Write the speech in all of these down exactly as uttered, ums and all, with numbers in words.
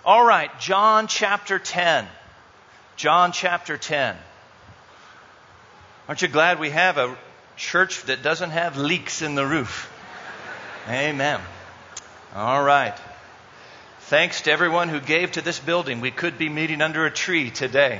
All right, John chapter ten. John chapter ten. Aren't you glad we have a church that doesn't have leaks in the roof? Amen. All right. Thanks to everyone who gave to this building. We could be meeting under a tree today.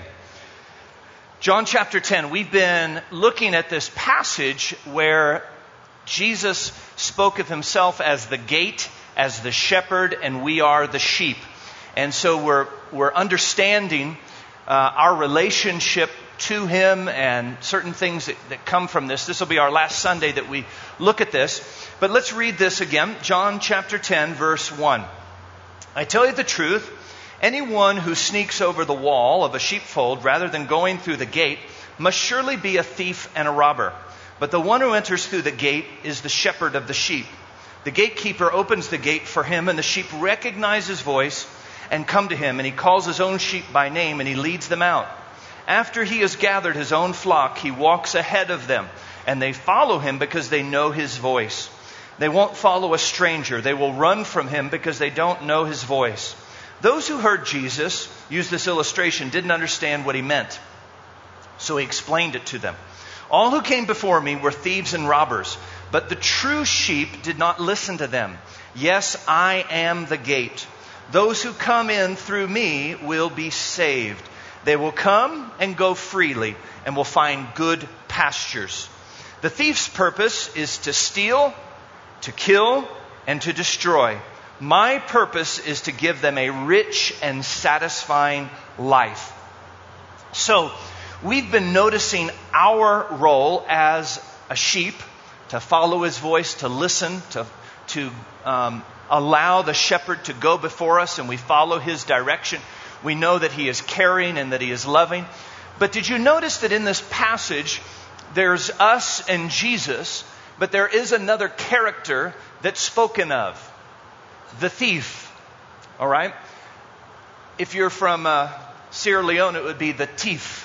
John chapter ten. We've been looking at this passage where Jesus spoke of himself as the gate, as the shepherd, and we are the sheep. And so we're we're understanding uh, our relationship to him and certain things that, that come from this. This will be our last Sunday that we look at this. But let's read this again. John chapter ten, verse one. I tell you the truth, anyone who sneaks over the wall of a sheepfold rather than going through the gate must surely be a thief and a robber. But the one who enters through the gate is the shepherd of the sheep. The gatekeeper opens the gate for him, and the sheep recognize his voice and come to him, and he calls his own sheep by name, and he leads them out. After he has gathered his own flock, he walks ahead of them, and they follow him because they know his voice. They won't follow a stranger. They will run from him because they don't know his voice. Those who heard Jesus use this illustration didn't understand what he meant, so he explained it to them. All who came before me were thieves and robbers, but the true sheep did not listen to them. Yes, I am the gate. Those who come in through me will be saved. They will come and go freely and will find good pastures. The thief's purpose is to steal, to kill, and to destroy. My purpose is to give them a rich and satisfying life. So, we've been noticing our role as a sheep, to follow his voice, to listen, to, to um, allow the shepherd to go before us, and we follow his direction. We know that he is caring and that he is loving. But did you notice that in this passage, there's us and Jesus, but there is another character that's spoken of, the thief. All right? If you're from uh, Sierra Leone, it would be the thief.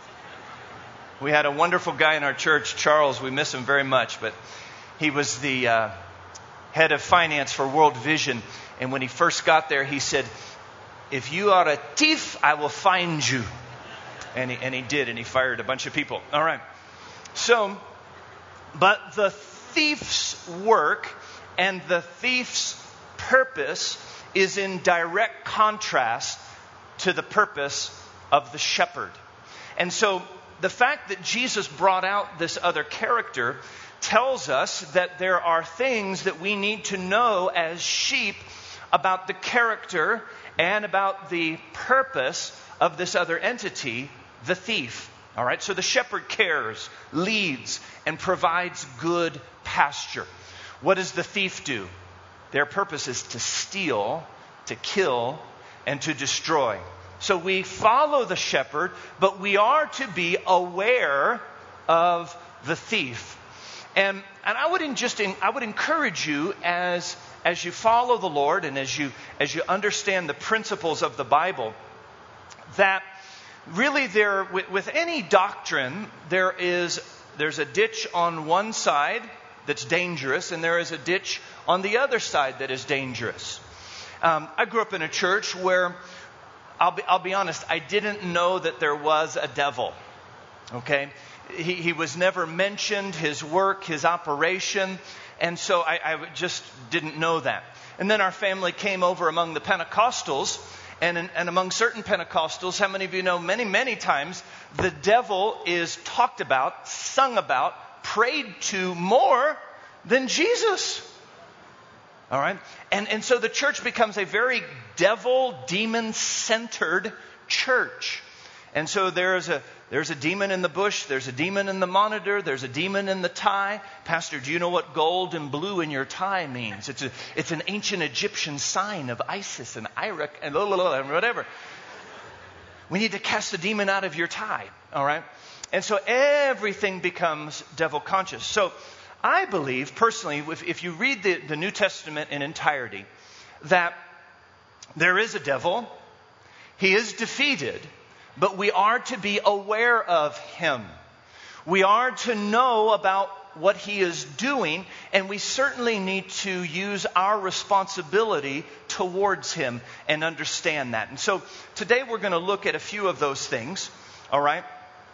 We had a wonderful guy in our church, Charles. We miss him very much, but he was the uh, head of finance for World Vision. And when he first got there, he said, if you are a thief, I will find you. And he, and he did, and he fired a bunch of people. All right. So, but the thief's work and the thief's purpose is in direct contrast to the purpose of the shepherd. And so, the fact that Jesus brought out this other character tells us that there are things that we need to know as sheep about the character and about the purpose of this other entity, the thief. All right, so the shepherd cares, leads, and provides good pasture. What does the thief do? Their purpose is to steal, to kill, and to destroy. So we follow the shepherd, but we are to be aware of the thief. And and I would just I would encourage you as as you follow the Lord and as you as you understand the principles of the Bible, that really there with, with any doctrine there is there's a ditch on one side that's dangerous, and there is a ditch on the other side that is dangerous. Um, I grew up in a church where I'll be, I'll be honest, I didn't know that there was a devil, okay? He, he was never mentioned, his work, his operation, and so I, I just didn't know that. And then our family came over among the Pentecostals, and, in, and among certain Pentecostals, how many of you know many, many times the devil is talked about, sung about, prayed to more than Jesus. All right? And and so the church becomes a very devil, demon-centered church. And so there's a there's a demon in the bush, there's a demon in the monitor, there's a demon in the tie. Pastor, do you know what gold and blue in your tie means? It's a it's an ancient Egyptian sign of Isis and Iraq and blah, blah, blah, and whatever. We need to cast the demon out of your tie. All right? And so everything becomes devil conscious. So I believe, personally, if, if you read the, the New Testament in entirety, that there is a devil, he is defeated, but we are to be aware of him. We are to know about what he is doing, and we certainly need to use our responsibility towards him and understand that. And so today we're going to look at a few of those things, all right?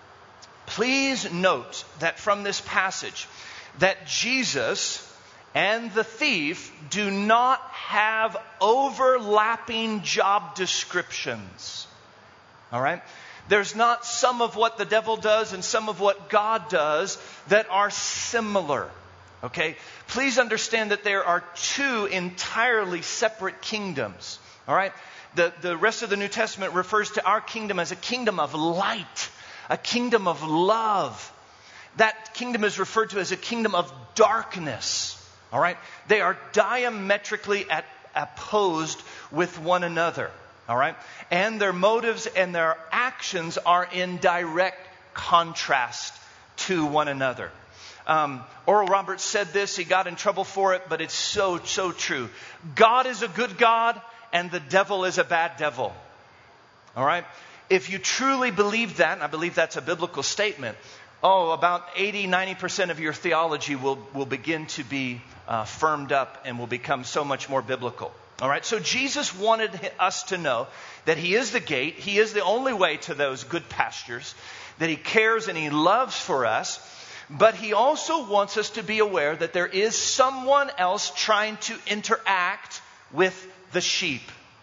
Please note that from this passage that Jesus and the thief do not have overlapping job descriptions, all right? There's not some of what the devil does and some of what God does that are similar. Okay? Please understand that there are two entirely separate kingdoms. All right? The, the rest of the New Testament refers to our kingdom as a kingdom of light, a kingdom of love. That kingdom is referred to as a kingdom of darkness. All right? They are diametrically at, opposed with one another. All right? And their motives and their actions are in direct contrast to one another. Um, Oral Roberts said this. He got in trouble for it, but it's so, so true. God is a good God, and the devil is a bad devil. All right? If you truly believe that, and I believe that's a biblical statement, oh, about eighty, ninety percent of your theology will, will begin to be uh, firmed up and will become so much more biblical. All right, so Jesus wanted us to know that he is the gate. He is the only way to those good pastures, that he cares and he loves for us. But he also wants us to be aware that there is someone else trying to interact with the sheep.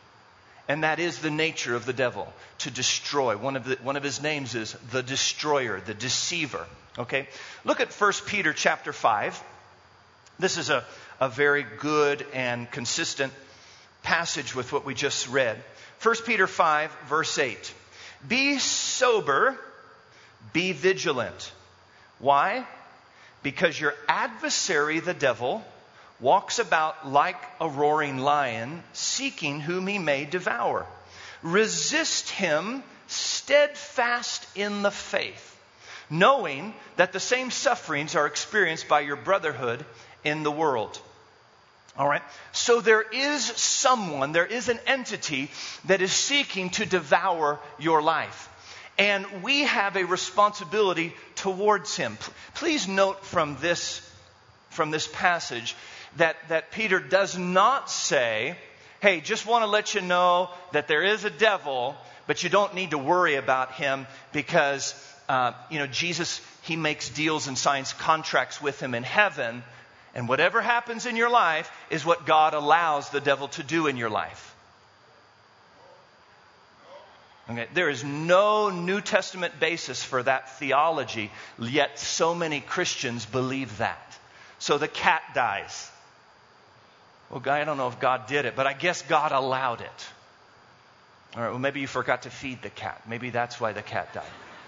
And that is the nature of the devil, to destroy. One of the, one of his names is the destroyer, the deceiver. Okay, look at First Peter chapter five. This is a, a very good and consistent passage with what we just read. First Peter five, verse eight. Be sober, be vigilant. Why? Because your adversary, the devil, walks about like a roaring lion, seeking whom he may devour. Resist him, steadfast in the faith, knowing that the same sufferings are experienced by your brotherhood in the world. All right. So there is someone, there is an entity that is seeking to devour your life. And we have a responsibility towards him. Please note from this, from this passage that, that Peter does not say, hey, just want to let you know that there is a devil, but you don't need to worry about him because, uh, you know, Jesus, he makes deals and signs contracts with him in heaven. And whatever happens in your life is what God allows the devil to do in your life. Okay, there is no New Testament basis for that theology, yet so many Christians believe that. So the cat dies. Well, guy, I don't know if God did it, but I guess God allowed it. All right, well, maybe you forgot to feed the cat. Maybe that's why the cat died.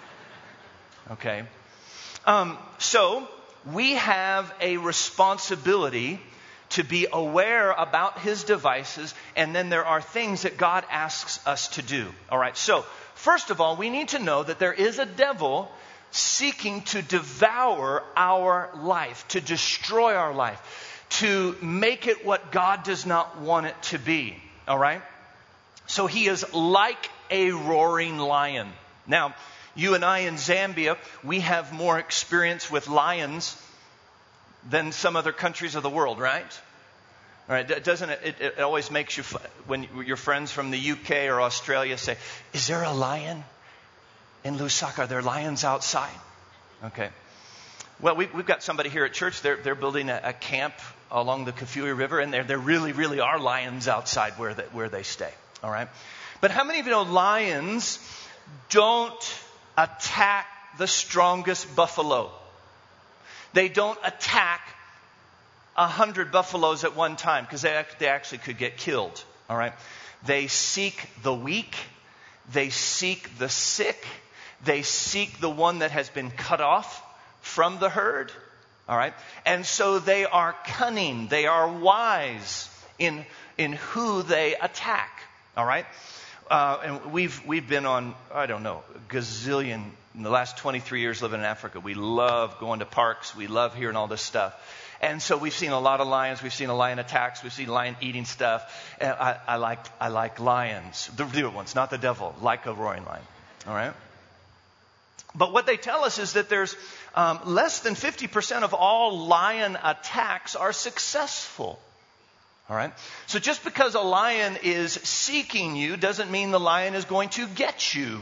Okay. Um, so... We have a responsibility to be aware about his devices, and then there are things that God asks us to do. All right, so first of all, we need to know that there is a devil seeking to devour our life, to destroy our life, to make it what God does not want it to be. All right, so he is like a roaring lion. Now, you and I in Zambia, we have more experience with lions than some other countries of the world, right? All right, doesn't it, it, it always makes you, when your friends from the U K or Australia say, is there a lion in Lusaka? Are there lions outside? Okay. Well, we, we've got somebody here at church. They're, they're building a, a camp along the Kafui River, and there, there really, really are lions outside where they, where they stay. All right. But how many of you know lions don't attack the strongest buffalo? They don't attack a hundred buffaloes at one time because they, they actually could get killed. All right. They seek the weak. They seek the sick. They seek the one that has been cut off from the herd. All right. And so they are cunning. They are wise in, in who they attack. All right. Uh, and we've, we've been on, I don't know, a gazillion, in the last twenty-three years living in Africa. We love going to parks. We love hearing all this stuff. And so we've seen a lot of lions. We've seen a lion attacks. We've seen lion eating stuff. And I, I like, I like lions. The real ones, not the devil, like a roaring lion. All right. But what they tell us is that there's um, less than fifty percent of all lion attacks are successful. All right? So just because a lion is seeking you doesn't mean the lion is going to get you.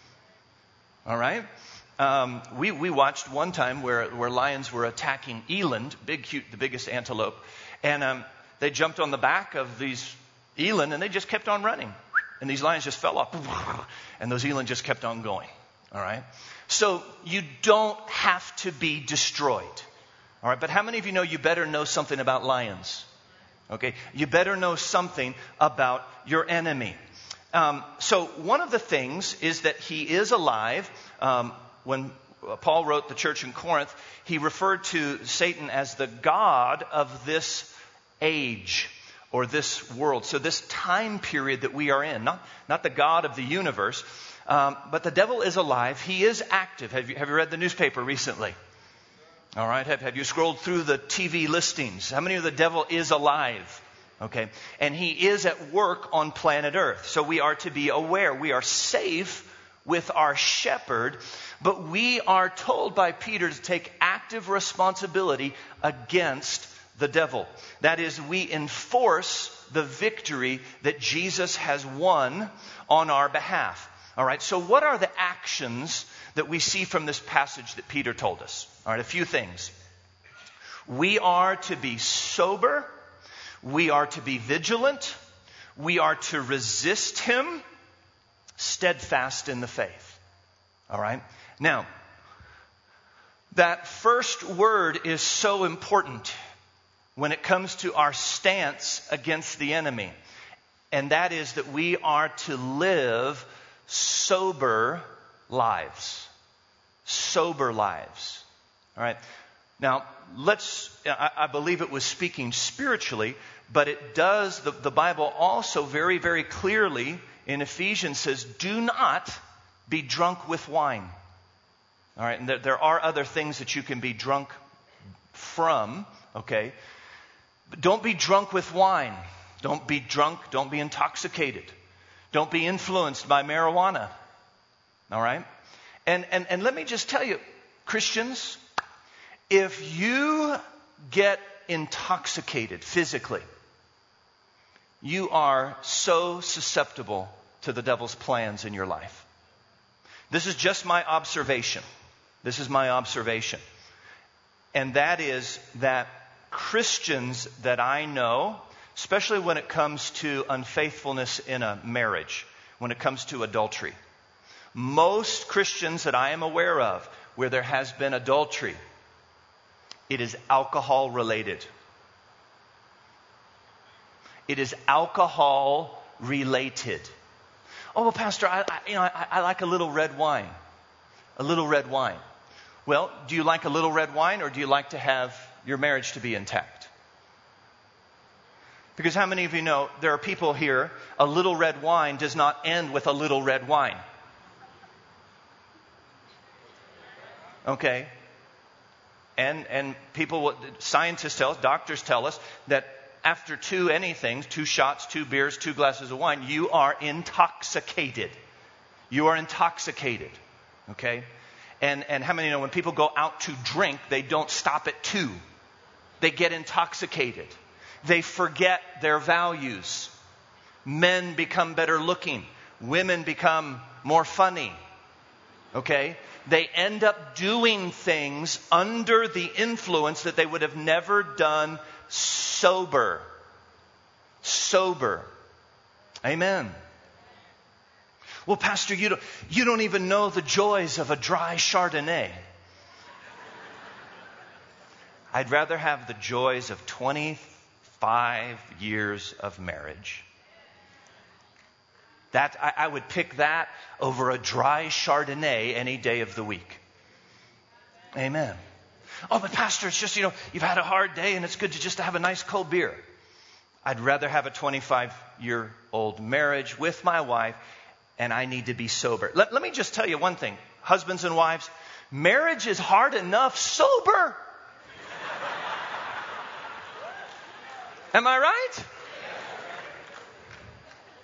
All right? Um, we, we watched one time where, where lions were attacking eland, big, cute, the biggest antelope. And um, they jumped on the back of these eland and they just kept on running. And these lions just fell off. And those eland just kept on going. All right? So you don't have to be destroyed. All right? But how many of you know you better know something about lions? Okay? You better know something about your enemy. Um, so one of the things is that he is alive. Um, when Paul wrote the church in Corinth, he referred to Satan as the god of this age or this world. So this time period that we are in, not, not the God of the universe. Um, but the devil is alive. He is active. Have you, have you read the newspaper recently? All right. Have, have you scrolled through the T V listings? How many of the devil is alive? Okay. And he is at work on planet Earth. So we are to be aware. We are safe with our shepherd. But we are told by Peter to take active responsibility against the devil. That is, we enforce the victory that Jesus has won on our behalf. All right, so what are the actions that we see from this passage that Peter told us? All right, a few things. We are to be sober. We are to be vigilant. We are to resist him, steadfast in the faith. All right? Now, that first word is so important when it comes to our stance against the enemy. And that is that we are to live sober lives. Sober lives. All right. Now, let's, I, I believe it was speaking spiritually, but it does, the, the Bible also very, very clearly in Ephesians says, do not be drunk with wine. All right. And there, there are other things that you can be drunk from. Okay. But don't be drunk with wine. Don't be drunk. Don't be intoxicated. Don't be influenced by marijuana. All right? And, and, and let me just tell you, Christians, if you get intoxicated physically, you are so susceptible to the devil's plans in your life. This is just my observation. This is my observation. And that is that Christians that I know, especially when it comes to unfaithfulness in a marriage, when it comes to adultery. Most Christians that I am aware of where there has been adultery, it is alcohol related. It is alcohol related. Oh, well, Pastor, I, I, you know, I, I like a little red wine. A little red wine. Well, do you like a little red wine or do you like to have your marriage to be intact? Because how many of you know there are people here, a little red wine does not end with a little red wine. Okay? And and people, scientists tell us, doctors tell us that after two anything, two shots, two beers, two glasses of wine, you are intoxicated. You are intoxicated. Okay? And and how many know when people go out to drink, they don't stop at two. They get intoxicated. They forget their values. Men become better looking. Women become more funny. Okay? They end up doing things under the influence that they would have never done sober. Sober. Amen. Well, Pastor, you don't, you don't even know the joys of a dry Chardonnay. I'd rather have the joys of twenty-five years of marriage. That I, I would pick that over a dry Chardonnay any day of the week. Amen. Oh, but Pastor, it's just, you know, you've had a hard day and it's good to just have a nice cold beer. I'd rather have a twenty-five-year-old marriage with my wife, and I need to be sober. Let, let me just tell you one thing. Husbands and wives, marriage is hard enough sober. Am I right?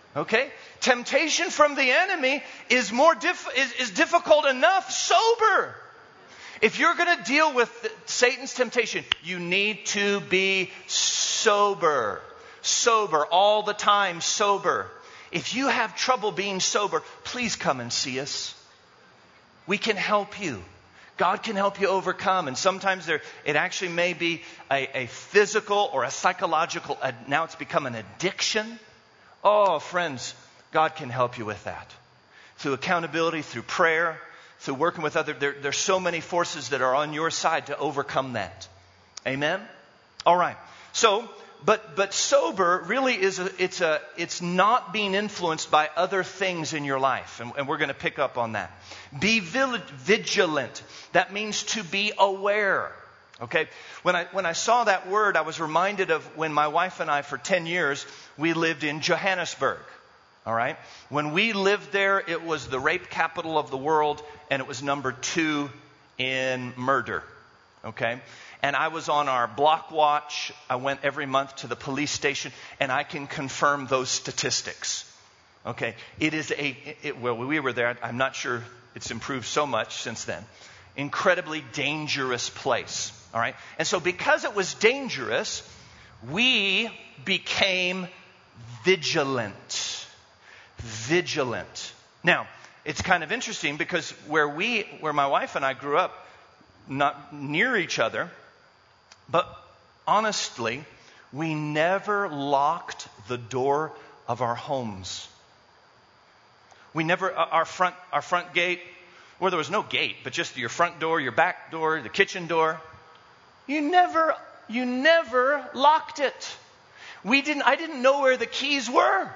Okay? Temptation from the enemy is more diff- is, is difficult enough sober. If you're going to deal with Satan's temptation, you need to be sober. Sober, all the time sober. If you have trouble being sober, please come and see us. We can help you. God can help you overcome. And sometimes there, it actually may be a, a physical or a psychological, uh, now it's become an addiction. Oh, friends, God can help you with that. Through accountability, through prayer, through working with others. There, there's so many forces that are on your side to overcome that. Amen? All right. So, but but sober really is a, it's a it's not being influenced by other things in your life, and, and we're going to pick up on that. Be vigilant. That means to be aware. Okay. When I when I saw that word, I was reminded of when my wife and I, for ten years, we lived in Johannesburg. All right. When we lived there, it was the rape capital of the world, and it was number two in murder. Okay. And I was on our block watch. I went every month to the police station, and I can confirm those statistics. Okay. It is a, it, well, we were there. I'm not sure it's improved so much since then. Incredibly dangerous place. All right. And so because it was dangerous, we became vigilant. Vigilant. Now, it's kind of interesting because where we, where my wife and I grew up, not near each other, but honestly, we never locked the door of our homes. We never, our front, our front gate, well, there was no gate, but just your front door, your back door, the kitchen door. You never, you never locked it. We didn't, I didn't know where the keys were.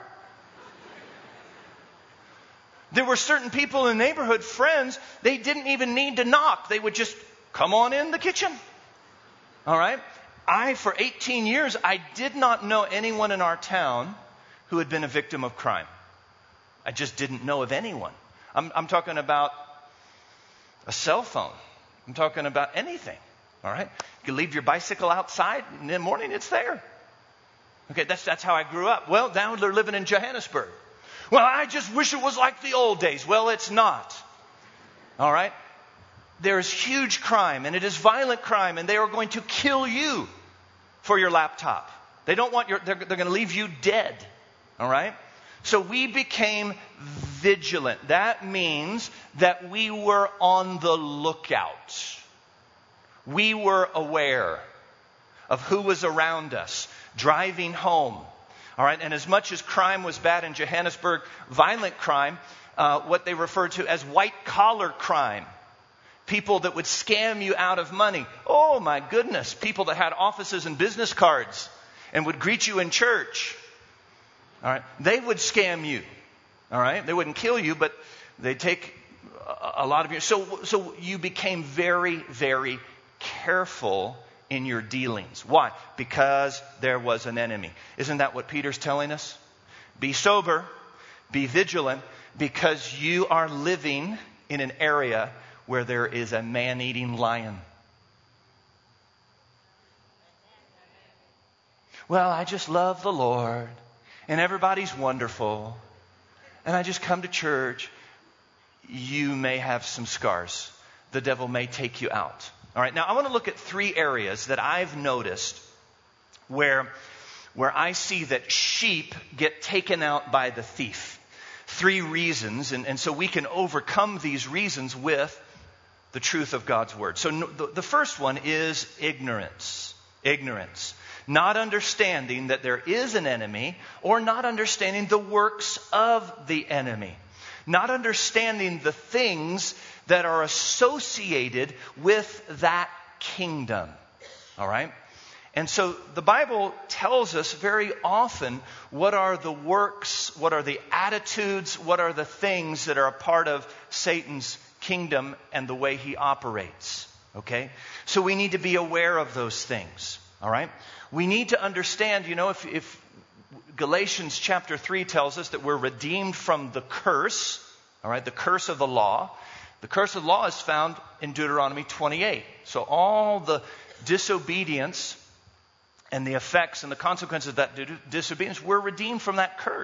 There were certain people in the neighborhood, friends, they didn't even need to knock. They would just come on in the kitchen. All right. I, for eighteen years, I did not know anyone in our town who had been a victim of crime. I just didn't know of anyone. I'm, I'm talking about a cell phone. I'm talking about anything. All right. You can leave your bicycle outside, and in the morning it's there. Okay, that's that's how I grew up. Well, now they're living in Johannesburg. Well, I just wish it was like the old days. Well, it's not. All right. There is huge crime, and it is violent crime, and they are going to kill you for your laptop. They don't want your, they're, they're going to leave you dead. All right? So we became vigilant. That means that we were on the lookout. We were aware of who was around us, driving home. All right? And as much as crime was bad in Johannesburg, violent crime, uh, what they refer to as white-collar crime. People that would scam you out of money. Oh my goodness. People that had offices and business cards and would greet you in church. All right. They would scam you. All right. They wouldn't kill you, but they'd take a lot of your. So, so you became very, very careful in your dealings. Why? Because there was an enemy. Isn't that what Peter's telling us? Be sober, be vigilant, because you are living in an area where there is a man-eating lion. Well, I just love the Lord, and everybody's wonderful, and I just come to church. You may have some scars. The devil may take you out. All right, now I want to look at three areas that I've noticed where, where I see that sheep get taken out by the thief. Three reasons, and, and so we can overcome these reasons with the truth of God's word. So no, the, the first one is ignorance. Ignorance. Not understanding that there is an enemy, or not understanding the works of the enemy. Not understanding the things that are associated with that kingdom. All right? And so the Bible tells us very often what are the works, what are the attitudes, what are the things that are a part of Satan's kingdom and the way he operates. Okay? So we need to be aware of those things. All right? We need to understand, you know, if, if Galatians chapter three tells us that we're redeemed from the curse, all right, the curse of the law. The curse of the law is found in Deuteronomy twenty-eight. So all the disobedience and the effects and the consequences of that disobedience, we're redeemed from that curse.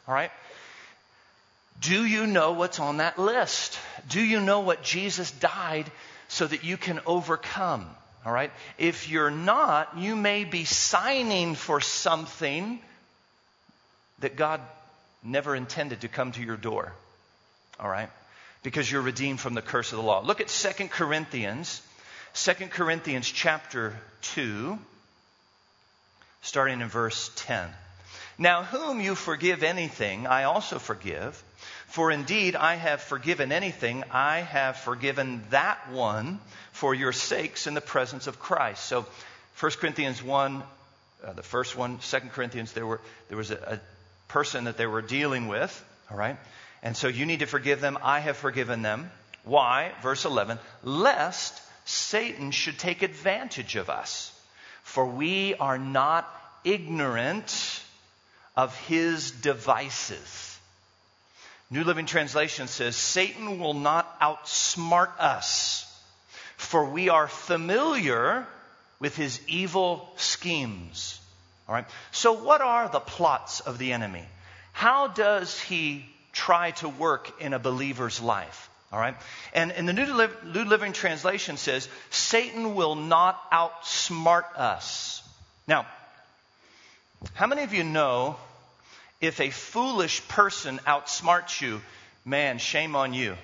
All right? Do you know what's on that list? Do you know what Jesus died so that you can overcome? All right? If you're not, you may be signing for something that God never intended to come to your door. All right? Because you're redeemed from the curse of the law. Look at Second Corinthians. Second Corinthians chapter two, starting in verse ten. Now whom you forgive anything, I also forgive. For indeed, I have forgiven anything, I have forgiven that one for your sakes in the presence of Christ. So First Corinthians one, uh, the first one, Second Corinthians, there were there was a, a person that they were dealing with. All right? And so you need to forgive them. I have forgiven them. Why? Verse eleven. Lest Satan should take advantage of us. For we are not ignorant of his devices. New Living Translation says, Satan will not outsmart us. For we are familiar with his evil schemes. All right. So what are the plots of the enemy? How does he try to work in a believer's life? All right. And, and the New, New Living Translation says, Satan will not outsmart us. Now, how many of you know if a foolish person outsmarts you, man, shame on you?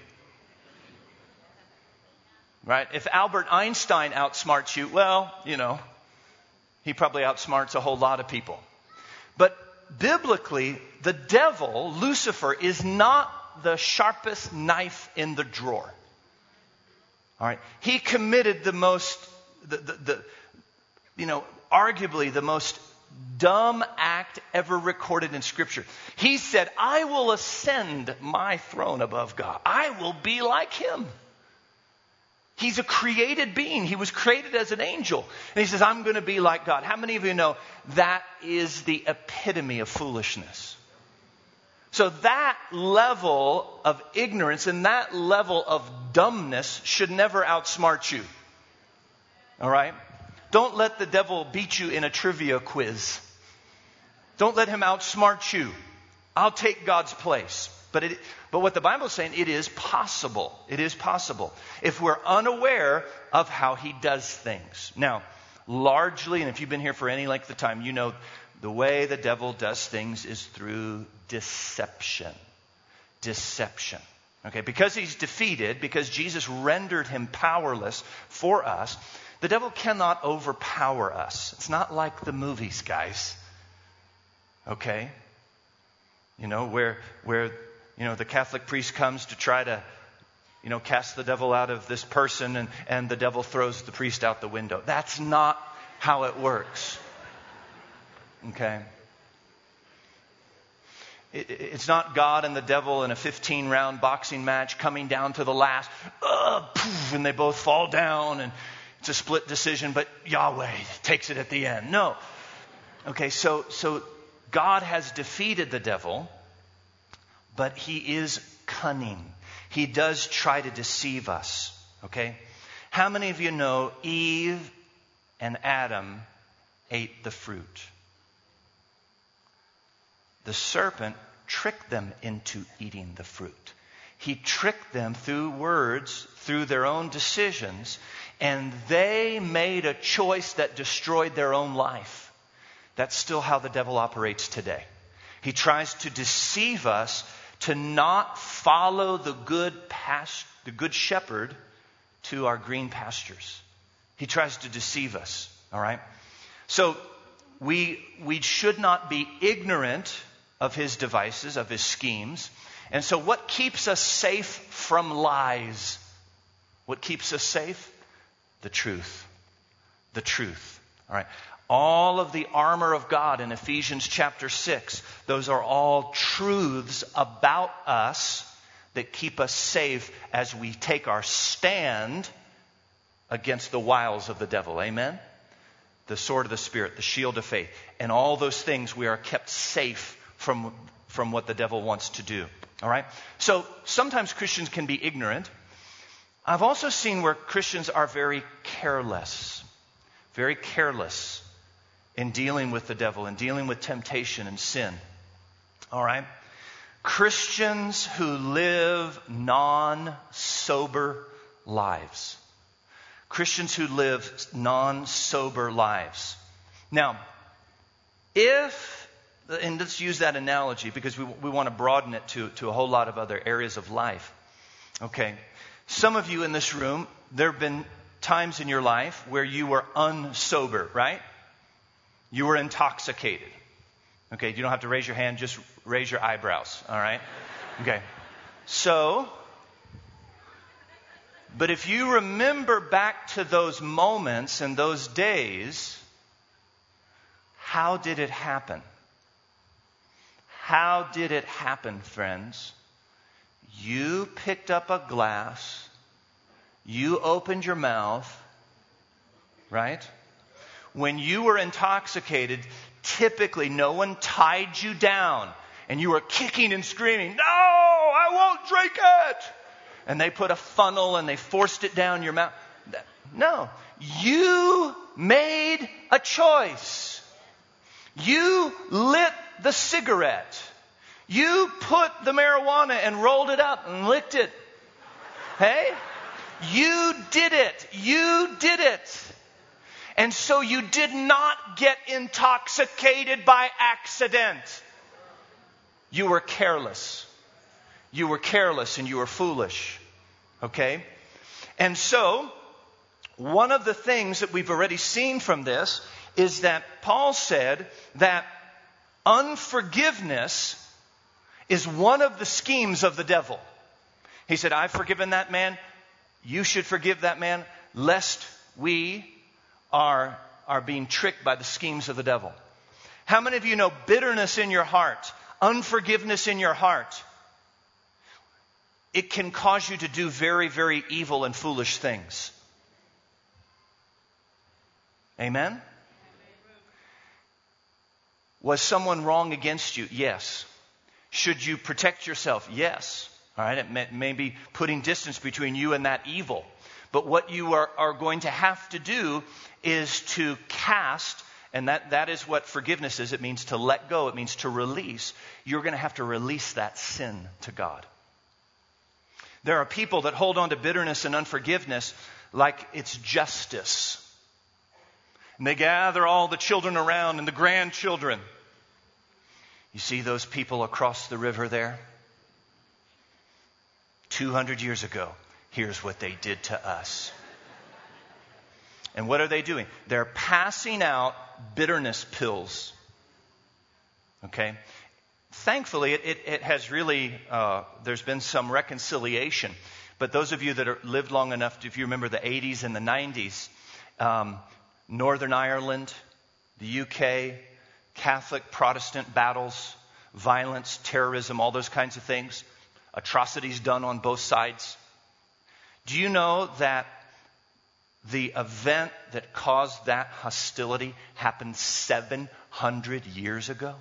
Right? If Albert Einstein outsmarts you, well, you know, he probably outsmarts a whole lot of people. But biblically, the devil, Lucifer, is not the sharpest knife in the drawer. All right. He committed the most, the, the, the, you know, arguably the most dumb act ever recorded in Scripture. He said, I will ascend my throne above God. I will be like him. He's a created being. He was created as an angel. And he says, I'm going to be like God. How many of you know that is the epitome of foolishness? So that level of ignorance and that level of dumbness should never outsmart you. All right? Don't let the devil beat you in a trivia quiz. Don't let him outsmart you. I'll take God's place. But it, but what the Bible is saying, it is possible. It is possible. If we're unaware of how he does things. Now, largely, and if you've been here for any length of time, you know the way the devil does things is through deception. Deception. Okay, because he's defeated, because Jesus rendered him powerless for us, the devil cannot overpower us. It's not like the movies, guys. Okay? You know, where where you know the Catholic priest comes to try to, you know, cast the devil out of this person, and, and the devil throws the priest out the window. That's not how it works. Okay? It, it's not God and the devil in a fifteen-round boxing match coming down to the last, uh, poof, and they both fall down, and it's a split decision, but Yahweh takes it at the end. No. Okay, so so God has defeated the devil, but he is cunning. He does try to deceive us. Okay? How many of you know Eve and Adam ate the fruit? The serpent tricked them into eating the fruit. He tricked them through words, through their own decisions, and they made a choice that destroyed their own life. That's still how the devil operates today. He tries to deceive us to not follow the good past, the good shepherd to our green pastures. He tries to deceive us. All right. So we we should not be ignorant of his devices, of his schemes. And so what keeps us safe from lies? What keeps us safe? The truth. The truth. All right. All of the armor of God in Ephesians chapter six, those are all truths about us that keep us safe as we take our stand against the wiles of the devil. Amen? The sword of the Spirit, the shield of faith. And all those things, we are kept safe from, from what the devil wants to do. All right? So sometimes Christians can be ignorant. I've also seen where Christians are very careless. Very careless in dealing with the devil and dealing with temptation and sin. All right? Christians who live non-sober lives. Christians who live non-sober lives. Now, if, and let's use that analogy because we, we want to broaden it to, to a whole lot of other areas of life. Okay. Some of you in this room, there have been times in your life where you were unsober, right? You were intoxicated. Okay, you don't have to raise your hand, just raise your eyebrows, all right? Okay. So, but if you remember back to those moments and those days, how did it happen? How did it happen, friends? You picked up a glass, you opened your mouth, right? When you were intoxicated, typically no one tied you down and you were kicking and screaming, "No, I won't drink it!" And they put a funnel and they forced it down your mouth. No, you made a choice. You lit the cigarette. You put the marijuana and rolled it up and licked it. Hey? You did it. You did it. And so you did not get intoxicated by accident. You were careless. You were careless and you were foolish. Okay? And so, one of the things that we've already seen from this is that Paul said that unforgiveness is one of the schemes of the devil. He said, "I've forgiven that man. You should forgive that man, lest we are, are being tricked by the schemes of the devil." How many of you know bitterness in your heart, unforgiveness in your heart? It can cause you to do very, very evil and foolish things. Amen? Was someone wrong against you? Yes. Should you protect yourself? Yes. All right, it may, may be putting distance between you and that evil. But what you are, are going to have to do is to cast, and that, that is what forgiveness is. It means to let go. It means to release. You're going to have to release that sin to God. There are people that hold on to bitterness and unforgiveness like it's justice. And they gather all the children around and the grandchildren. You see those people across the river there? two hundred years ago, here's what they did to us. And what are they doing? They're passing out bitterness pills. Okay? Thankfully, it, it, it has really, uh, there's been some reconciliation. But those of you that are, lived long enough, if you remember the eighties and the nineties, um, Northern Ireland, the U K, Catholic, Protestant battles, violence, terrorism, all those kinds of things, atrocities done on both sides. Do you know that the event that caused that hostility happened seven hundred years ago?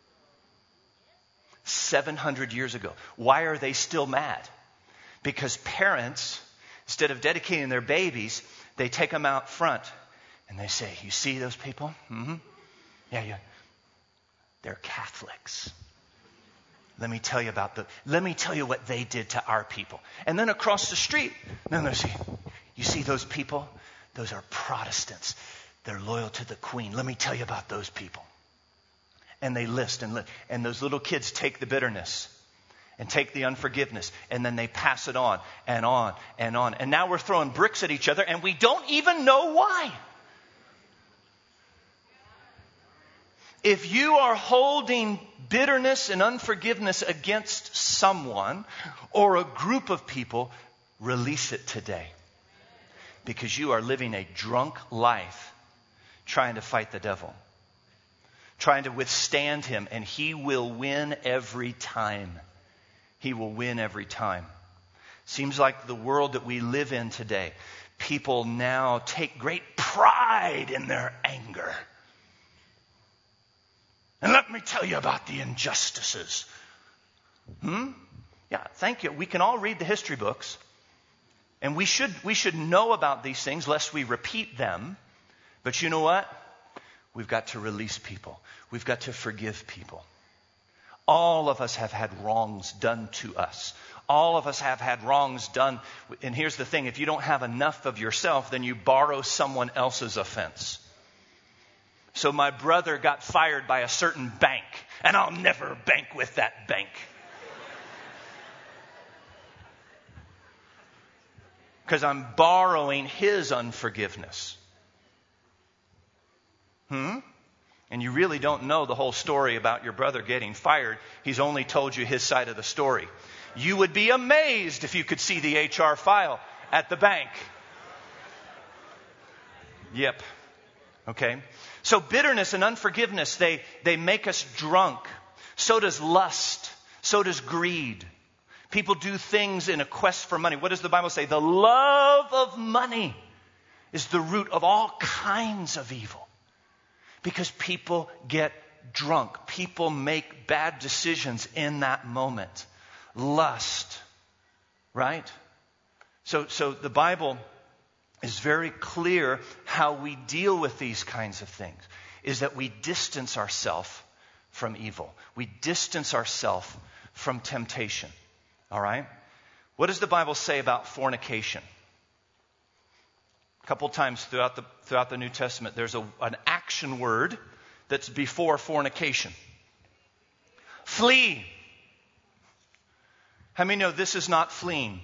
seven hundred years ago. Why are they still mad? Because parents, instead of dedicating their babies, they take them out front and they say, "You see those people? Mm-hmm. Yeah, yeah. They're Catholics. Let me tell you about the, let me tell you what they did to our people." And then across the street, then they say, "You see those people? Those are Protestants. They're loyal to the Queen. Let me tell you about those people." And they list and list. And those little kids take the bitterness and take the unforgiveness. And then they pass it on and on and on. And now we're throwing bricks at each other and we don't even know why. If you are holding bitterness and unforgiveness against someone or a group of people, release it today. Because you are living a drunk life trying to fight the devil. Trying to withstand him, and he will win every time. He will win every time. Seems like the world that we live in today, people now take great pride in their anger. And let me tell you about the injustices. Hmm? Yeah, thank you. We can all read the history books. And we should we should know about these things lest we repeat them. But you know what? We've got to release people. We've got to forgive people. All of us have had wrongs done to us. All of us have had wrongs done. And here's the thing. If you don't have enough of yourself, then you borrow someone else's offense. So my brother got fired by a certain bank, and I'll never bank with that bank. Because I'm borrowing his unforgiveness. Hmm? And you really don't know the whole story about your brother getting fired. He's only told you his side of the story. You would be amazed if you could see the H R file at the bank. Yep. Okay. So bitterness and unforgiveness, they, they make us drunk. So does lust. So does greed. People do things in a quest for money. What does the Bible say? The love of money is the root of all kinds of evil. Because people get drunk. People make bad decisions in that moment. Lust. Right? So, so the Bible is very clear how we deal with these kinds of things. Is that we distance ourselves from evil. We distance ourselves from temptation. All right? What does the Bible say about fornication? A couple times throughout the throughout the New Testament, there's a, an action word that's before fornication. Flee. How many know this is not fleeing?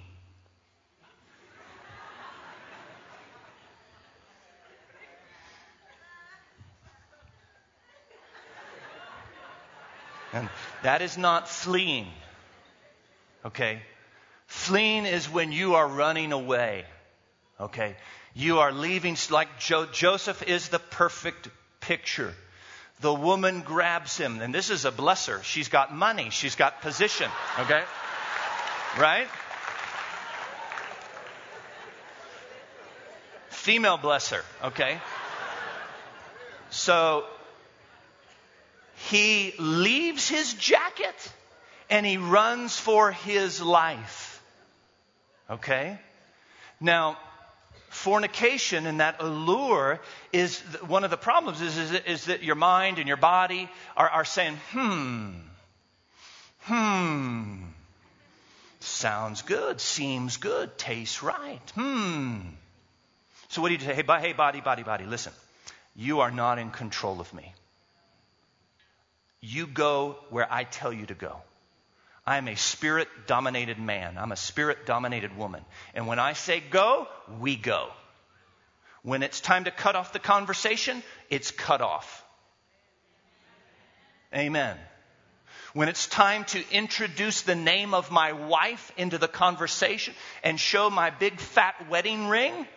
And that is not fleeing. Okay? Fleeing is when you are running away. Okay? You are leaving, like jo- Joseph is the perfect picture. The woman grabs him, and this is a blesser. She's got money. She's got position. Okay? Right? Female blesser. Okay? So, he leaves his jacket and he runs for his life. Okay? Now, fornication and that allure is one of the problems is, is, is that your mind and your body are, are saying, hmm, hmm, sounds good, seems good, tastes right, hmm. So what do you say? Hey, hey, body, body, body, listen. You are not in control of me. You go where I tell you to go. I am a spirit-dominated man. I'm a spirit-dominated woman. And when I say go, we go. When it's time to cut off the conversation, it's cut off. Amen. When it's time to introduce the name of my wife into the conversation and show my big fat wedding ring,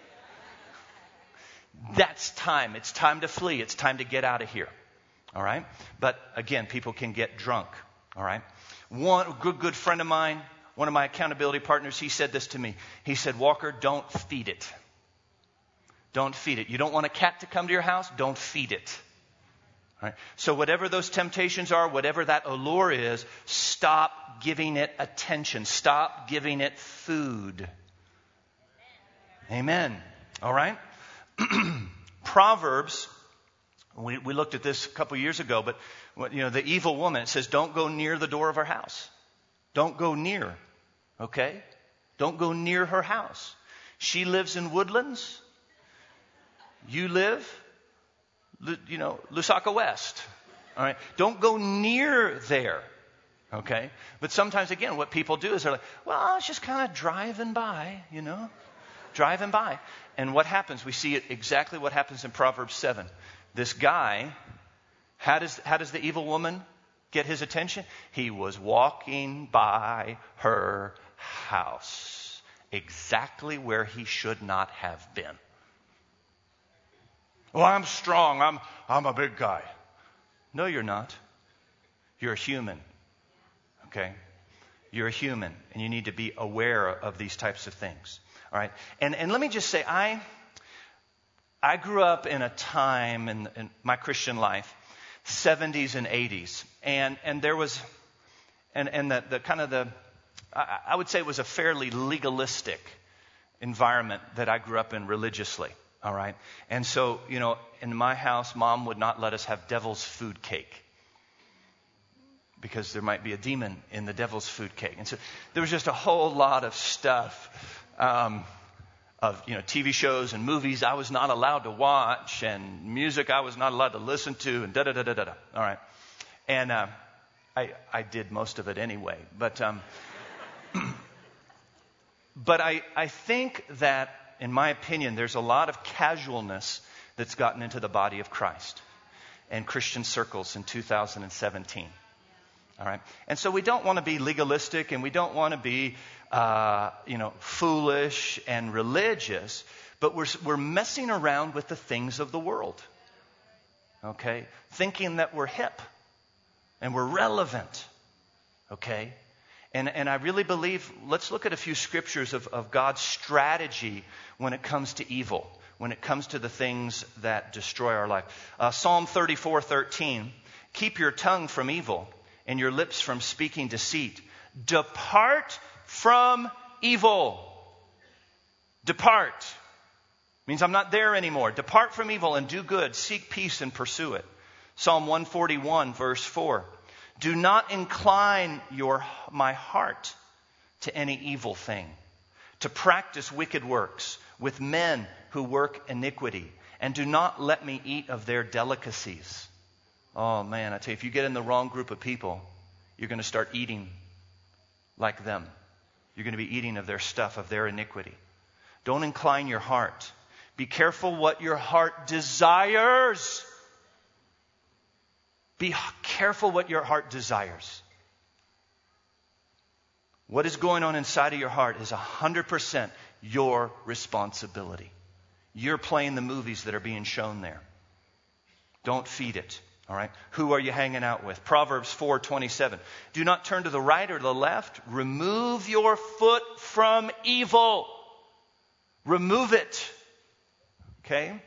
that's time. It's time to flee. It's time to get out of here. All right? But again, people can get drunk. All right? One good, good friend of mine, one of my accountability partners, he said this to me. He said, Walker, don't feed it. Don't feed it. You don't want a cat to come to your house? Don't feed it. All right? So whatever those temptations are, whatever that allure is, stop giving it attention. Stop giving it food. Amen. All right? Proverbs, we, we looked at this a couple years ago, but you know, the evil woman, it says, don't go near the door of her house. Don't go near. Okay? Don't go near her house. She lives in Woodlands. You live, you know, Lusaka West. All right? Don't go near there. Okay? But sometimes, again, what people do is they're like, well, I was just kind of driving by, you know, driving by. And what happens? We see it exactly what happens in Proverbs seven. This guy, how does, how does the evil woman get his attention? He was walking by her house, exactly where he should not have been. Well, I'm strong. I'm, I'm a big guy. No, you're not. You're a human. Okay? You're a human, and you need to be aware of these types of things. All right? And, and let me just say, I... I grew up in a time in, in my Christian life, seventies and eighties, and and there was, and and the, the kind of the, I, I would say it was a fairly legalistic environment that I grew up in religiously. All right, and so you know, in my house, Mom would not let us have devil's food cake. because there might be a demon in the devil's food cake. And so there was just a whole lot of stuff, um, of, you know, T V shows and movies I was not allowed to watch, and music I was not allowed to listen to, and da da da da da da. All right. And uh, I, I did most of it anyway. But um, but I, I think that, in my opinion, there's a lot of casualness that's gotten into the body of Christ and Christian circles in two thousand seventeen. All right. And so we don't want to be legalistic, and we don't want to be, uh, you know, foolish and religious, but we're, we're messing around with the things of the world. Okay. Thinking that we're hip and we're relevant. Okay. And, and I really believe, let's look at a few scriptures of, of God's strategy when it comes to evil, when it comes to the things that destroy our life. Uh, Psalm thirty-four thirteen, keep your tongue from evil and your lips from speaking deceit. Depart from evil. Depart. Means I'm not there anymore. Depart from evil and do good. Seek peace and pursue it. Psalm one forty-one verse four. Do not incline your my heart to any evil thing, to practice wicked works with men who work iniquity, and do not let me eat of their delicacies. Oh man, I tell you, if you get in the wrong group of people, you're going to start eating like them. You're going to be eating of their stuff, of their iniquity. Don't incline your heart. Be careful what your heart desires. Be careful what your heart desires. What is going on inside of your heart is one hundred percent your responsibility. You're playing the movies that are being shown there. Don't feed it. All right. Who are you hanging out with? Proverbs four twenty-seven. Do not turn to the right or the left. Remove your foot from evil. Remove it. Okay.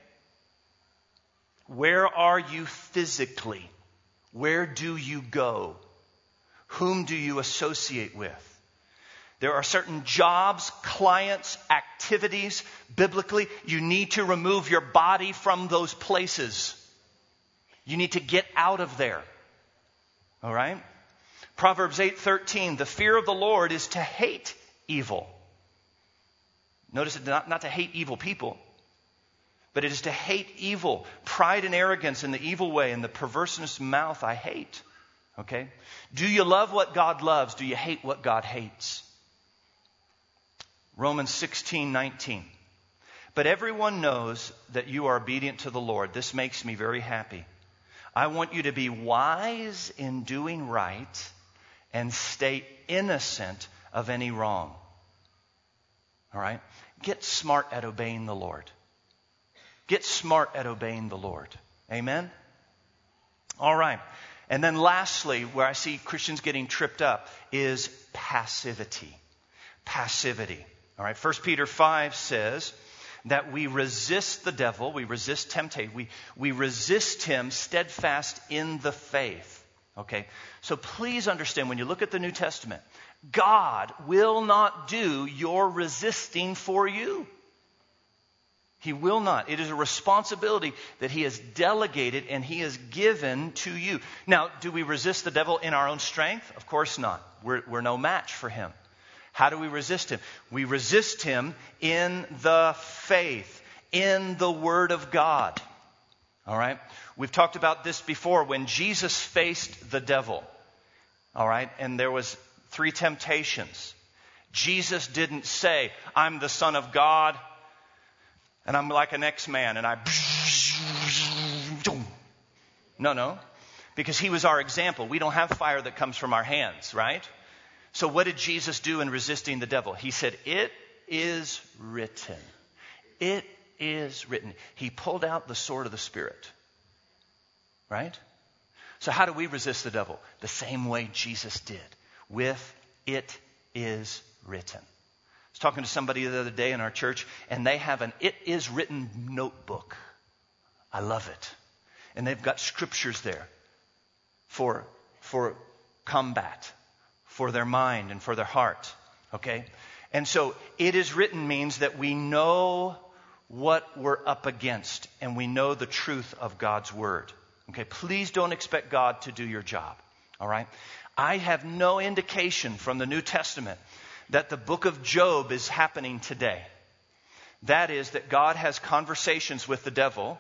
Where are you physically? Where do you go? Whom do you associate with? There are certain jobs, clients, activities. Biblically, you need to remove your body from those places. You need to get out of there. All right? Proverbs eight thirteen. The fear of the Lord is to hate evil. Notice it, not, not to hate evil people, but it is to hate evil. Pride and arrogance in the evil way and the perverseness mouth I hate. Okay? Do you love what God loves? Do you hate what God hates? Romans sixteen nineteen. But everyone knows that you are obedient to the Lord. This makes me very happy. I want you to be wise in doing right and stay innocent of any wrong. All right? Get smart at obeying the Lord. Get smart at obeying the Lord. Amen? All right. And then lastly, where I see Christians getting tripped up is passivity. Passivity. All right. First Peter five says that we resist the devil, we resist temptation, we, we resist him steadfast in the faith. Okay? So please understand, when you look at the New Testament, God will not do your resisting for you. He will not. It is a responsibility that he has delegated and he has given to you. Now, do we resist the devil in our own strength? Of course not. We're, we're no match for him. How do we resist him? We resist him in the faith, in the Word of God. All right? We've talked about this before when Jesus faced the devil. All right? And there was three temptations. Jesus didn't say, I'm the Son of God and I'm like an X-Man and I... No, no. Because he was our example. We don't have fire that comes from our hands, right? So what did Jesus do in resisting the devil? He said, it is written. It is written. He pulled out the sword of the Spirit. Right? So how do we resist the devil? The same way Jesus did. With it is written. I was talking to somebody the other day in our church, and they have an it is written notebook. I love it. And they've got scriptures there for, for combat, for their mind and for their heart. Okay? And so it is written means that we know what we're up against and we know the truth of God's word. Okay? Please don't expect God to do your job. All right? I have no indication from the New Testament that the book of Job is happening today. That is, that God has conversations with the devil,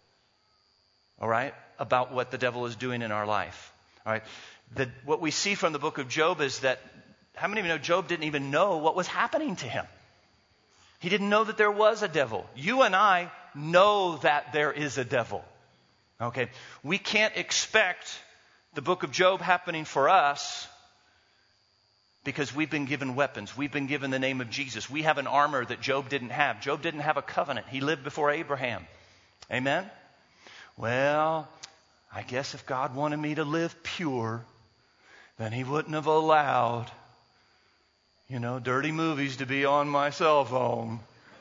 all right, about what the devil is doing in our life. All right. The, what we see from the book of Job is that, how many of you know Job didn't even know what was happening to him? He didn't know that there was a devil. You and I know that there is a devil. Okay. We can't expect the book of Job happening for us because we've been given weapons. We've been given the name of Jesus. We have an armor that Job didn't have. Job didn't have a covenant. He lived before Abraham. Amen? Well, I guess if God wanted me to live pure, then he wouldn't have allowed, you know, dirty movies to be on my cell phone.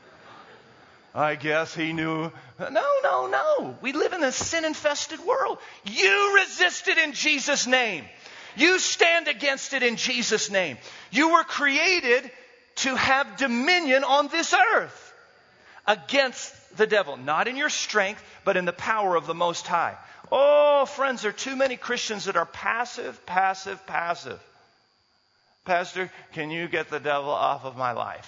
I guess he knew. No, no, no. We live in a sin-infested world. You resist it in Jesus' name. You stand against it in Jesus' name. You were created to have dominion on this earth against the devil. Not in your strength, but in the power of the Most High. Oh, friends, there are too many Christians that are passive, passive, passive. Pastor, can you get the devil off of my life?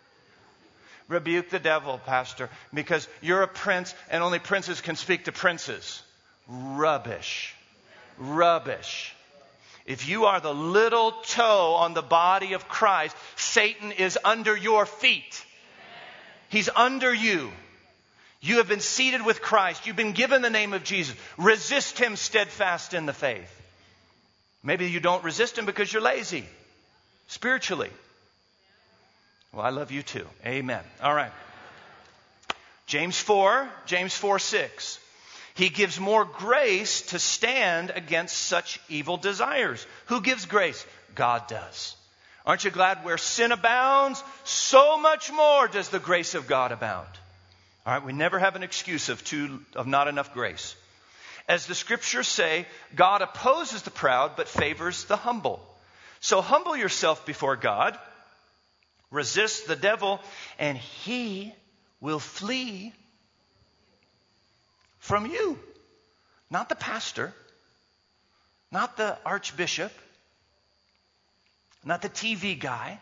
Rebuke the devil, Pastor, because you're a prince and only princes can speak to princes. Rubbish. Rubbish. If you are the little toe on the body of Christ, Satan is under your feet. He's under you. You have been seated with Christ. You've been given the name of Jesus. Resist him steadfast in the faith. Maybe you don't resist him because you're lazy spiritually. Well, I love you too. Amen. All right. James four, James four six. He gives more grace to stand against such evil desires. Who gives grace? God does. Aren't you glad where sin abounds, so much more does the grace of God abound? All right, we never have an excuse of too, of not enough grace. As the scriptures say, God opposes the proud but favors the humble. So humble yourself before God. Resist the devil, and he will flee from you. Not the pastor, not the archbishop, not the T V guy.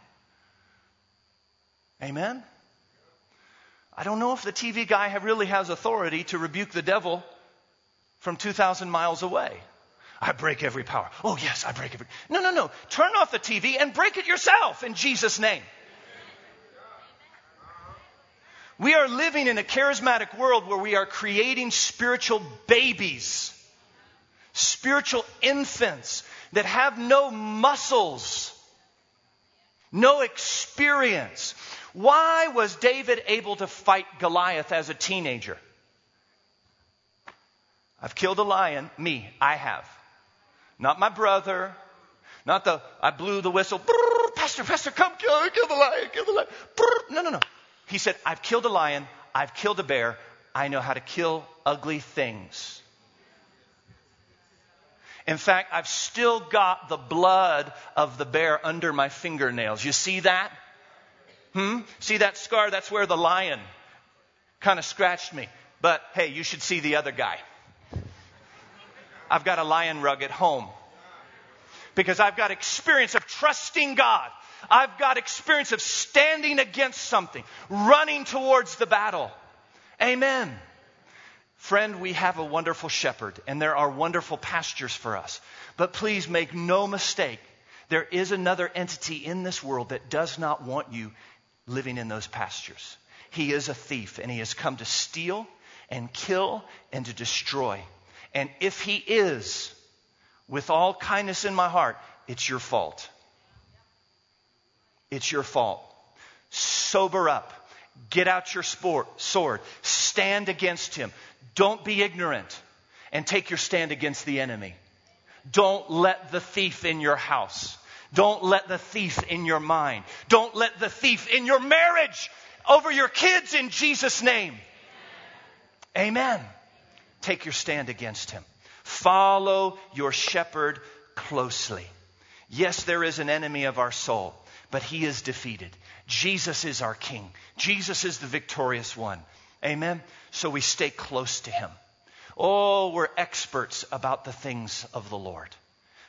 Amen? I don't know if the T V guy really has authority to rebuke the devil from two thousand miles away. I break every power. Oh, yes, I break every... No, no, no. Turn off the T V and break it yourself in Jesus' name. We are living in a charismatic world where we are creating spiritual babies, spiritual infants that have no muscles, no experience. Why was David able to fight Goliath as a teenager? I've killed a lion. Me, I have. Not my brother. Not the, I blew the whistle. Pastor, Pastor, come kill, kill the lion, kill the lion. No, no, no. He said, I've killed a lion, I've killed a bear, I know how to kill ugly things. In fact, I've still got the blood of the bear under my fingernails. You see that? Hmm? See that scar? That's where the lion kind of scratched me. But hey, you should see the other guy. I've got a lion rug at home. Because I've got experience of trusting God. I've got experience of standing against something, running towards the battle. Amen. Friend, we have a wonderful shepherd, and there are wonderful pastures for us. But please make no mistake, there is another entity in this world that does not want you living in those pastures. He is a thief, and he has come to steal and kill and to destroy. And if he is, with all kindness in my heart, it's your fault. It's your fault. Sober up. Get out your sport, sword. Stand against him. Don't be ignorant. And take your stand against the enemy. Don't let the thief in your house. Don't let the thief in your mind. Don't let the thief in your marriage, over your kids, in Jesus' name. Amen. Take your stand against him. Follow your shepherd closely. Yes, there is an enemy of our soul, but he is defeated. Jesus is our King. Jesus is the victorious one. Amen. So we stay close to him. Oh, we're experts about the things of the Lord.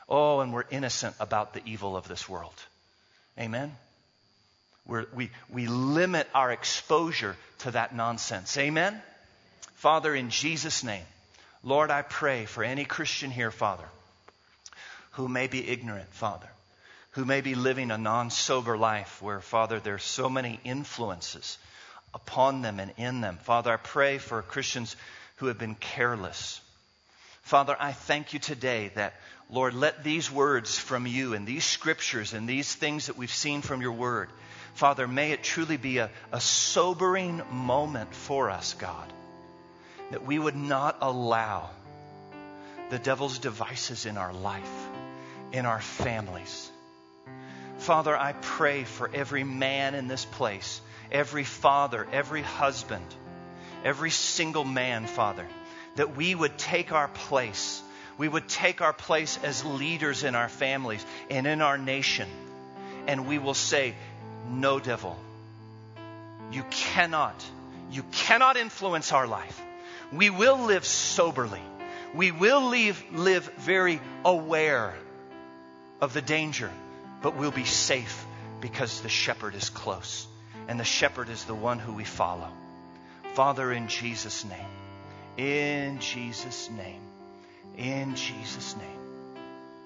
Oh, and we're innocent about the evil of this world. Amen? We're, we, we limit our exposure to that nonsense. Amen? Father, in Jesus' name, Lord, I pray for any Christian here, Father, who may be ignorant, Father, who may be living a non-sober life where, Father, there's so many influences upon them and in them. Father, I pray for Christians who have been careless. Father, I thank you today that, Lord, let these words from you and these scriptures and these things that we've seen from your word, Father, may it truly be a, a sobering moment for us, God, that we would not allow the devil's devices in our life, in our families. Father, I pray for every man in this place, every father, every husband, every single man, Father, that we would take our place. We would take our place as leaders in our families and in our nation. And we will say, no, devil, you cannot, you cannot influence our life. We will live soberly. We will live, live very aware of the danger, but we'll be safe because the shepherd is close. And the shepherd is the one who we follow. Father, in Jesus' name, in Jesus' name, in Jesus' name.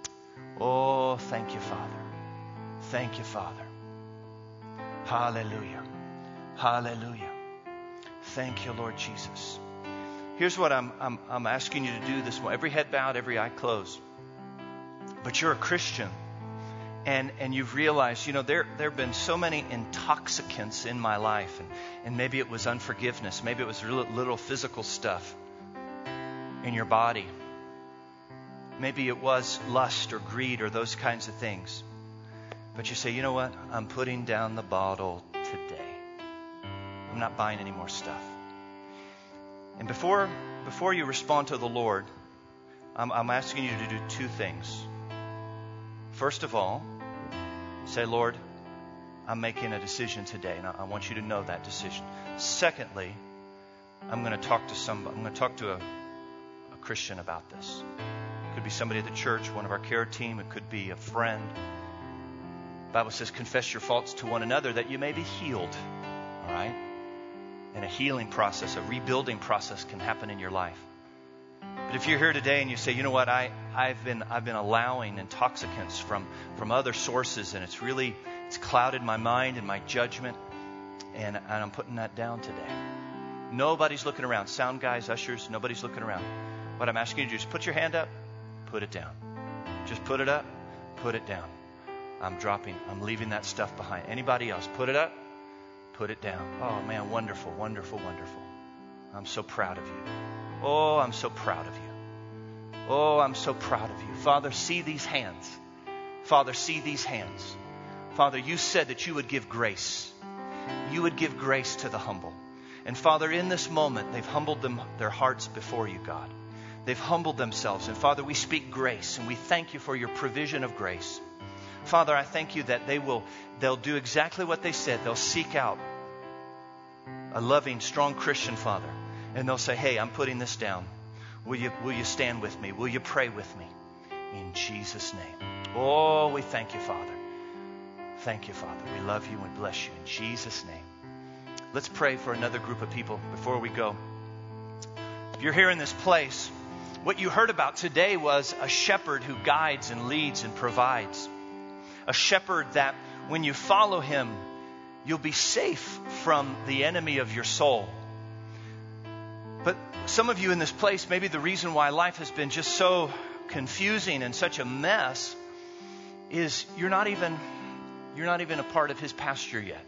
Oh, thank you, Father. Thank you, Father. Hallelujah. Hallelujah. Thank you, Lord Jesus. Here's what I'm, I'm, I'm asking you to do this morning. Every head bowed, every eye closed. But you're a Christian. And and you've realized, you know, there there have been so many intoxicants in my life. And, and maybe it was unforgiveness. Maybe it was little, little physical stuff in your body. Maybe it was lust or greed or those kinds of things. But you say, you know what? I'm putting down the bottle today. I'm not buying any more stuff. And before before you respond to the Lord, I'm, I'm asking you to do two things. First of all, say, Lord, I'm making a decision today, and I, I want you to know that decision. Secondly, I'm going to talk to somebody. I'm going to talk to a, a Christian about this. It could be somebody at the church, one of our care team. It could be a friend. The Bible says, confess your faults to one another that you may be healed. All right? And a healing process, a rebuilding process can happen in your life. But if you're here today and you say, you know what, I, I've been I've been allowing intoxicants from, from other sources, and it's really it's clouded my mind and my judgment, and, and I'm putting that down today. Nobody's looking around. Sound guys, ushers, nobody's looking around. What I'm asking you to do is put your hand up, put it down. Just put it up, put it down. I'm dropping, I'm leaving that stuff behind. Anybody else, put it up, put it down. Oh man, wonderful, wonderful, wonderful. I'm so proud of you. Oh, I'm so proud of you. Oh, I'm so proud of you. Father, see these hands. Father, see these hands. Father, you said that you would give grace. You would give grace to the humble. And Father, in this moment, they've humbled them, their hearts before you, God. They've humbled themselves. And Father, we speak grace, and we thank you for your provision of grace. Father, I thank you that they will, they'll do exactly what they said. They'll seek out a loving, strong Christian, Father. And they'll say, hey, I'm putting this down. Will you, will you stand with me? Will you pray with me? In Jesus' name. Oh, we thank you, Father. Thank you, Father. We love you and bless you in Jesus' name. Let's pray for another group of people before we go. If you're here in this place, what you heard about today was a shepherd who guides and leads and provides. A shepherd that when you follow him, you'll be safe from the enemy of your soul. But some of you in this place, maybe the reason why life has been just so confusing and such a mess is you're not even you're not even a part of his pasture yet.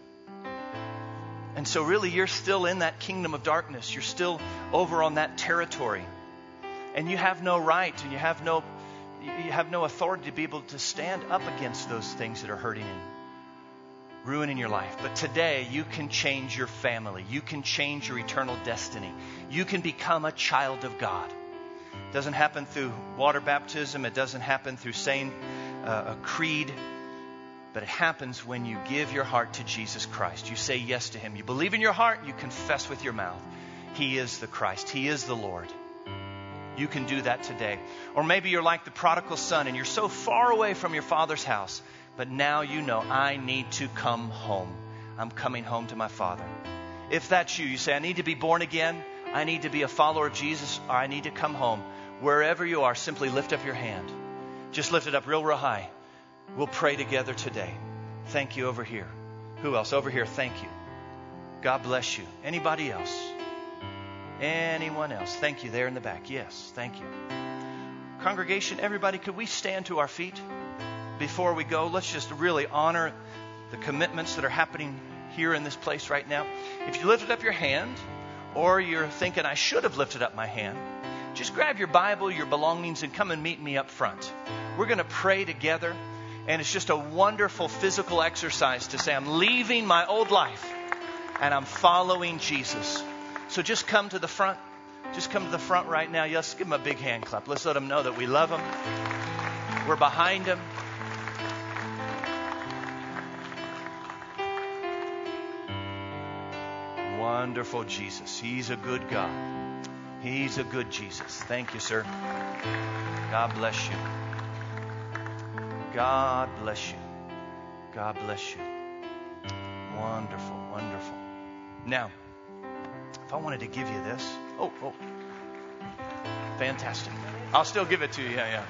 And so really you're still in that kingdom of darkness. You're still over on that territory. And you have no right and you have no you have no authority to be able to stand up against those things that are hurting and ruining your life. But today you can change your family. You can change your eternal destiny. You can become a child of God. It doesn't happen through water baptism. It doesn't happen through saying uh, a creed. But it happens when you give your heart to Jesus Christ. You say yes to him. You believe in your heart. You confess with your mouth. He is the Christ. He is the Lord. you can do that today. Or maybe you're like the prodigal son and you're so far away from your father's house, but now you know, I need to come home. I'm coming home to my Father. If that's you, you say, I need to be born again. I need to be a follower of Jesus, or I need to come home. Wherever you are, simply lift up your hand. Just lift it up real, real high. We'll pray together today. Thank you over here. Who else? Over here. Thank you. God bless you. Anybody else? Anyone else? Thank you there in the back. Yes, thank you. Congregation, everybody, could we stand to our feet before we go? Let's just really honor the commitments that are happening here in this place right now. If you lifted up your hand, or you're thinking, I should have lifted up my hand, just grab your Bible, your belongings, and come and meet me up front. We're going to pray together, and it's just a wonderful physical exercise to say, I'm leaving my old life, and I'm following Jesus. So just come to the front. Just come to the front right now. Let's give them a big hand clap. Let's let them know that we love them. We're behind them. Wonderful Jesus. He's a good God. He's a good Jesus. Thank you, sir. God bless you. God bless you. God bless you. Wonderful, wonderful. Now, if I wanted to give you this. Oh, oh. Fantastic. I'll still give it to you. Yeah,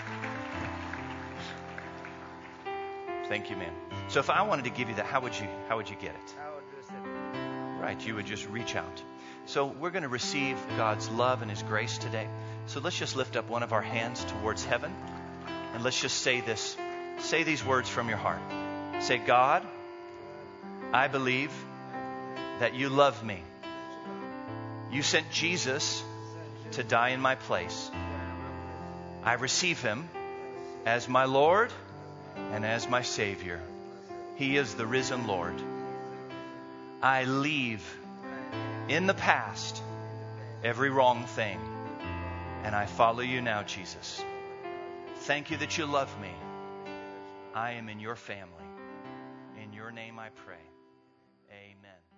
yeah. Thank you, man. So if I wanted to give you that, how would you how would you get it? Right, you would just reach out. So we're going to receive God's love and His grace today. So let's just lift up one of our hands towards heaven. And let's just say this. Say these words from your heart. Say, God, I believe that you love me. You sent Jesus to die in my place. I receive Him as my Lord and as my Savior. He is the risen Lord. I leave in the past every wrong thing, and I follow you now, Jesus. Thank you that you love me. I am in your family. In your name I pray. Amen.